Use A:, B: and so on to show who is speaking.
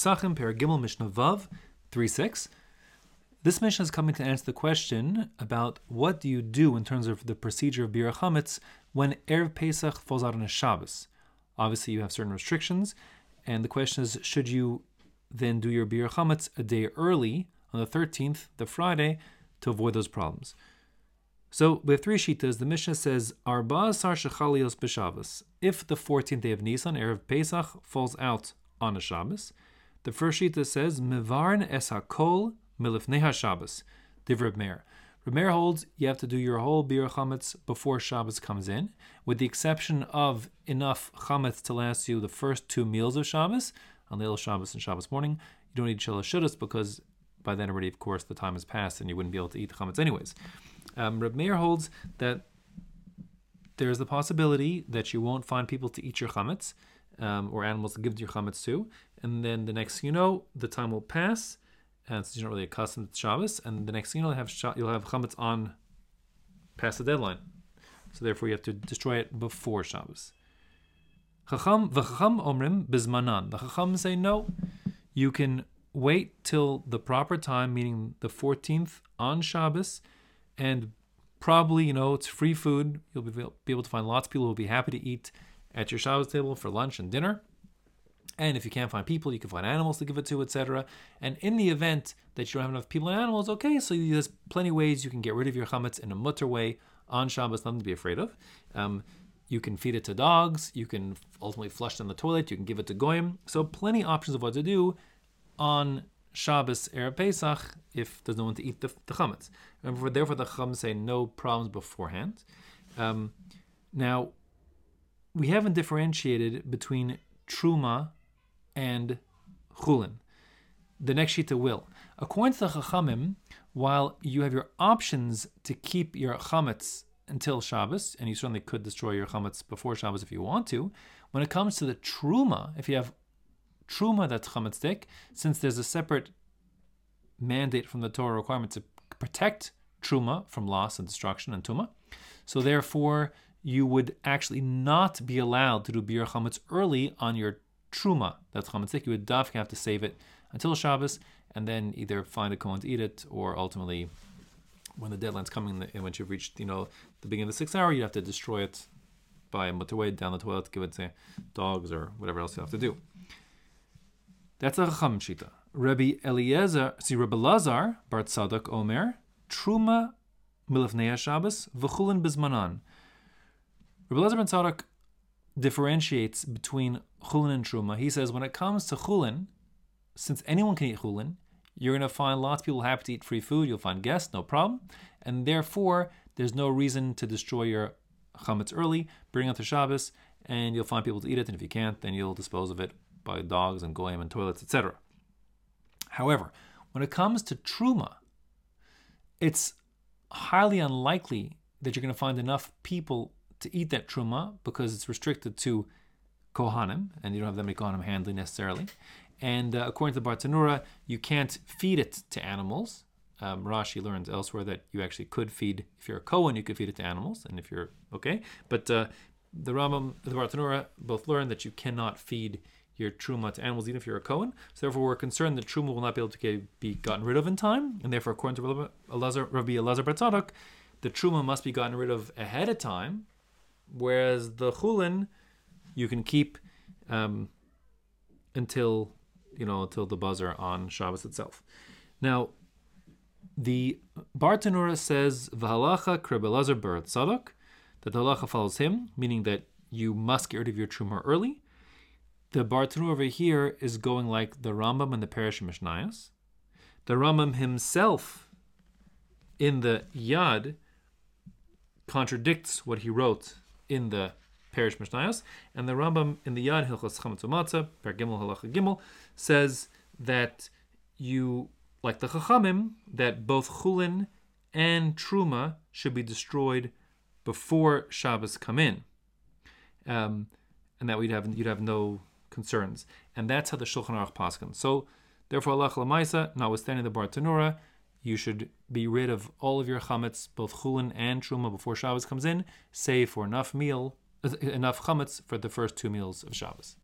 A: Pesachim, Perek Gimel, Mishnah Vav, 3:6. This Mishnah is coming to answer the question about what do you do in terms of the procedure of Biur Chametz when Erev Pesach falls out on a Shabbos. Obviously, you have certain restrictions, and the question is, should you then do your Biur Chametz a day early, on the 13th, the Friday, to avoid those problems? So we have three shitas. The Mishnah says, Arba Asar Shechalios B'Shabbos. If the 14th day of Nisan, Erev Pesach, falls out on a Shabbos, the first shita says, Mevarn es hakol milifnei haShabbos. Divrei Reb Meir. Reb Meir holds you have to do your whole Biur Chametz before Shabbos comes in, with the exception of enough Chametz to last you the first two meals of Shabbos, on Leil Shabbos and Shabbos morning. You don't need Shalosh Shudas because by then already, of course, the time has passed and you wouldn't be able to eat the Chametz anyways. Reb Meir holds that there's the possibility that you won't find people to eat your Chametz, or animals to give your Chametz to, and then the next thing you know, the time will pass, and since you're not really accustomed to Shabbos, and the next thing you know, you'll have Chametz on past the deadline. So therefore you have to destroy it before Shabbos. V'chacham omrim bizmanan. The Chacham say no, you can wait till the proper time, meaning the 14th on Shabbos, and probably, it's free food. You'll be able to find lots of people who will be happy to eat at your Shabbos table for lunch and dinner. And if you can't find people, you can find animals to give it to, etc. And in the event that you don't have enough people and animals, okay, so there's plenty of ways you can get rid of your chametz in a mutter way on Shabbos, nothing to be afraid of. You can feed it to dogs. You can ultimately flush it in the toilet. You can give it to goyim. So plenty options of what to do on Shabbos Erev Pesach if there's no one to eat the chametz. Therefore, the Chacham say no problems beforehand. Now, we haven't differentiated between Truma and Chulin. The next shita will. According to the Chachamim, while you have your options to keep your chametz until Shabbos, and you certainly could destroy your chametz before Shabbos if you want to, when it comes to the Truma, if you have Truma that's chametzdik, since there's a separate mandate from the Torah requirement to protect Truma from loss and destruction and Tuma, so therefore you would actually not be allowed to do Biur Chametz early on your Truma that's chametzdik. You would definitely have to save it until Shabbos, and then either find a kohen to eat it, or ultimately, when the deadline's coming, and once you've reached, the beginning of the 6th hour, you have to destroy it by a mutter down the toilet, give it to dogs or whatever else you have to do. That's a Chacham shita. Rabbi Elazar bar Tzadok Omer, Truma milifnei Shabbos v'chulin bizmanan. Rabbi Elazar ben Tzadok differentiates between chulin and truma. He says when it comes to chulin, since anyone can eat chulin, you're going to find lots of people happy to eat free food. You'll find guests, no problem. And therefore, there's no reason to destroy your chametz early. Bring it to Shabbos, and you'll find people to eat it. And if you can't, then you'll dispose of it by dogs and goyim and toilets, etc. However, when it comes to truma, it's highly unlikely that you're going to find enough people to eat that truma because it's restricted to kohanim, and you don't have that many kohanim handling necessarily. And according to the Bartanura, you can't feed it to animals. Rashi learns elsewhere that you actually could feed, if you're a kohen, you could feed it to animals, and if you're okay. But the Rambam, the Bartanura both learn that you cannot feed your truma to animals, even if you're a kohen. So therefore, we're concerned that truma will not be able to be gotten rid of in time, and therefore, according to Rabbi Elazar bar Tzadok, the truma must be gotten rid of ahead of time, whereas the chulin you can keep until the buzzer on Shabbos itself. Now, the Bartanura says v'halacha k'Rabbi Elazar bar Tzadok, that the halacha follows him, meaning that you must get rid of your truma early. The Bartanura over here is going like the Rambam and the Perush Mishnayos. The Rambam himself in the Yad contradicts what he wrote in the Perush Mishnayos, and the Rambam in the Yad Hilchos Chametz U'Matzah, Per Gimel Halacha Gimel, says that you, like the Chachamim, that both Chulin and Truma should be destroyed before Shabbos come in, and that you'd have no concerns, and that's how the Shulchan Aruch paskin. So, therefore, halacha l'maisa, notwithstanding the Bartanura, you should be rid of all of your chametz, both chulin and truma, before Shabbos comes in, save for enough chametz for the first two meals of Shabbos.